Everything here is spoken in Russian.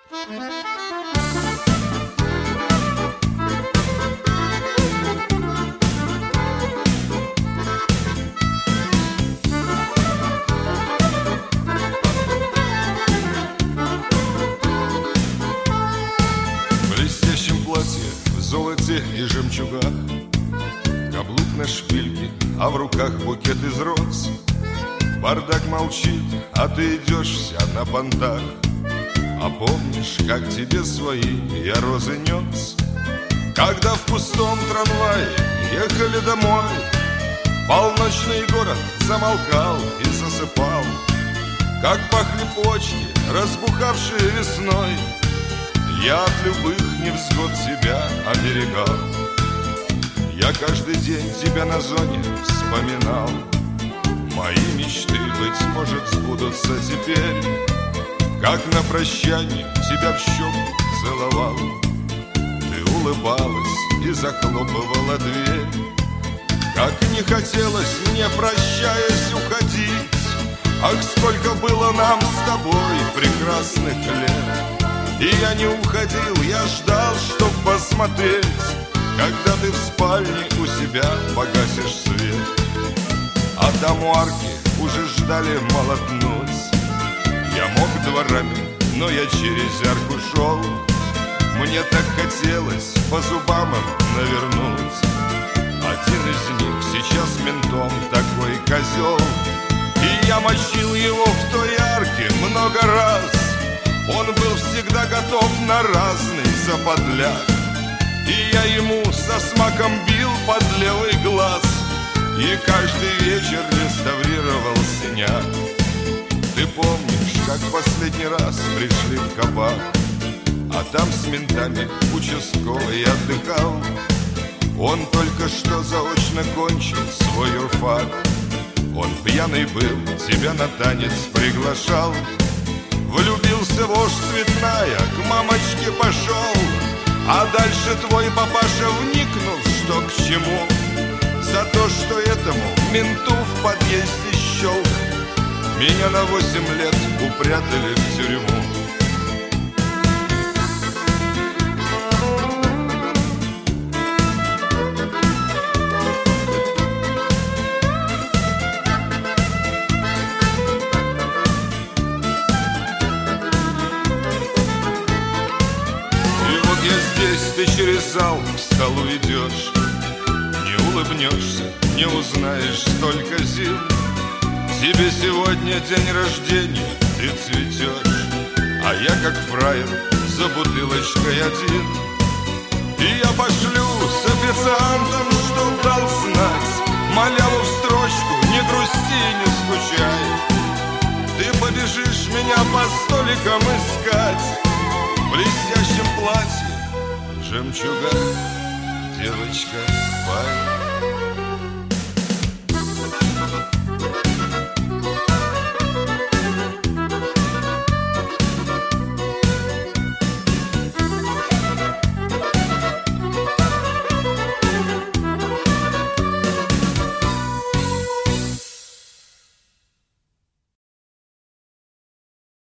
В блестящем платье, в золоте и жемчугах, каблук на шпильке, а в руках букет из роз. Бардак молчит, а ты идешь вся на понтах. А помнишь, как тебе свои я розы нес? Когда в пустом трамвае ехали домой, полночный город замолкал и засыпал. Как пахли почки, разбухавшие весной, я от любых невзгод тебя оберегал. Я каждый день тебя на зоне вспоминал. Мои мечты, быть может, сбудутся теперь. Как на прощание тебя в щеку целовал, ты улыбалась и захлопывала дверь. Как не хотелось мне, прощаясь, уходить. Ах, сколько было нам с тобой прекрасных лет. И я не уходил, я ждал, чтоб посмотреть, когда ты в спальне у себя погасишь свет. А там у арки уже ждали молотнуть. Я мог дворами, но я через арку шел. Мне так хотелось по зубам им навернуть. Один из них сейчас ментом такой козел, и я мочил его в той арке много раз. Он был всегда готов на разный заподляк, и я ему со смаком бил под левый глаз, и каждый вечер реставрировал синяк. Ты помнишь, как последний раз пришли в кабак, а там с ментами участковый отдыхал. Он только что заочно кончил свой юрфак. Он пьяный был, тебя на танец приглашал. Влюбился вождь Цветная, к мамочке пошел. А дальше твой папаша, вникнув, что к чему, за то, что этому менту в подъезде щелк, меня на 8 лет упрятали в тюрьму. И вот я здесь, ты через зал к столу идешь. Не улыбнешься, не узнаешь столько зим. Тебе сегодня день рождения, ты цветешь, а я как фраер за бутылочкой один. И я пошлю с официантом, чтоб дал знать, маляву в строчку, не грусти, не скучай. Ты побежишь меня по столикам искать, в блестящем платье, в жемчугах, девочка, пой.